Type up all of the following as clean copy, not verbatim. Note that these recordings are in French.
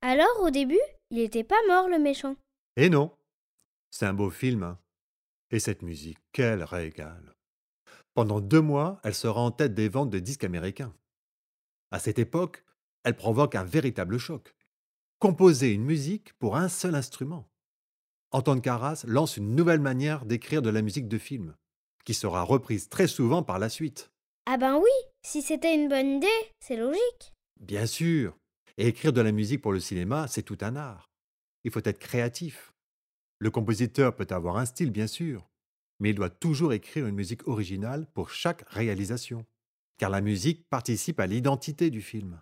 Alors, au début, il était pas mort, le méchant. Et non, c'est un beau film, hein. Et cette musique, quel régal! Pendant 2 mois, elle sera en tête des ventes de disques américains. À cette époque, elle provoque un véritable choc. Composer une musique pour un seul instrument. Antoine Karas lance une nouvelle manière d'écrire de la musique de film, qui sera reprise très souvent par la suite. Ah ben oui, si c'était une bonne idée, c'est logique. Bien sûr, et écrire de la musique pour le cinéma, c'est tout un art. Il faut être créatif. Le compositeur peut avoir un style, bien sûr, mais il doit toujours écrire une musique originale pour chaque réalisation, car la musique participe à l'identité du film.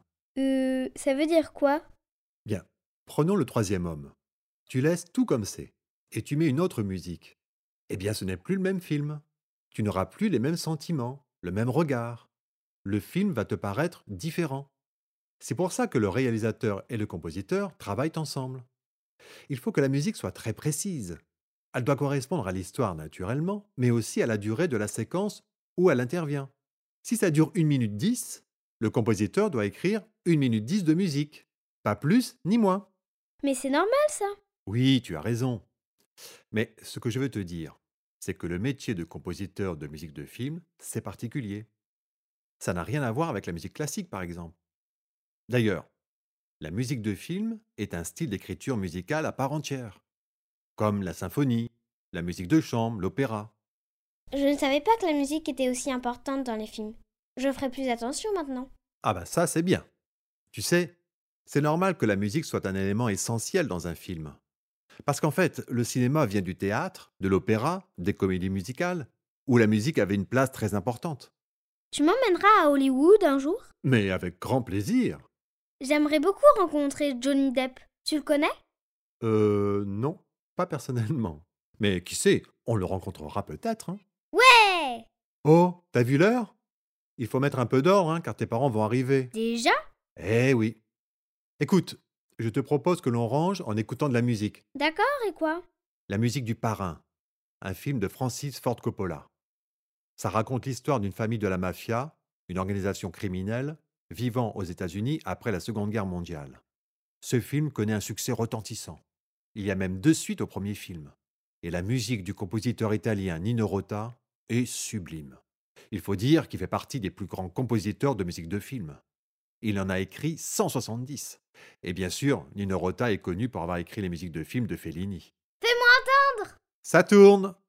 Ça veut dire quoi? Bien, prenons le troisième homme. Tu laisses tout comme c'est, et tu mets une autre musique. Eh bien, ce n'est plus le même film. Tu n'auras plus les mêmes sentiments, le même regard. Le film va te paraître différent. C'est pour ça que le réalisateur et le compositeur travaillent ensemble. Il faut que la musique soit très précise. Elle doit correspondre à l'histoire naturellement, mais aussi à la durée de la séquence où elle intervient. Si ça dure 1 minute 10, le compositeur doit écrire 1 minute 10 de musique. Pas plus ni moins. Mais c'est normal, ça. Oui, tu as raison. Mais ce que je veux te dire, c'est que le métier de compositeur de musique de film, c'est particulier. Ça n'a rien à voir avec la musique classique, par exemple. D'ailleurs, la musique de film est un style d'écriture musicale à part entière, comme la symphonie, la musique de chambre, l'opéra. Je ne savais pas que la musique était aussi importante dans les films. Je ferai plus attention maintenant. Ah bah ça, c'est bien. Tu sais, c'est normal que la musique soit un élément essentiel dans un film. Parce qu'en fait, le cinéma vient du théâtre, de l'opéra, des comédies musicales, où la musique avait une place très importante. Tu m'emmèneras à Hollywood un jour? Mais avec grand plaisir. J'aimerais beaucoup rencontrer Johnny Depp. Tu le connais? Non, pas personnellement. Mais qui sait, on le rencontrera peut-être, hein. Ouais! Oh, t'as vu l'heure? Il faut mettre un peu d'or, hein, car tes parents vont arriver. Déjà? Eh oui. Écoute, je te propose que l'on range en écoutant de la musique. D'accord, et quoi? La musique du Parrain, un film de Francis Ford Coppola. Ça raconte l'histoire d'une famille de la mafia, une organisation criminelle, vivant aux États-Unis après la Seconde Guerre mondiale. Ce film connaît un succès retentissant. Il y a même 2 suites au premier film. Et la musique du compositeur italien Nino Rota est sublime. Il faut dire qu'il fait partie des plus grands compositeurs de musique de film. Il en a écrit 170. Et bien sûr, Nino Rota est connu pour avoir écrit les musiques de films de Fellini. Fais-moi entendre! Ça tourne!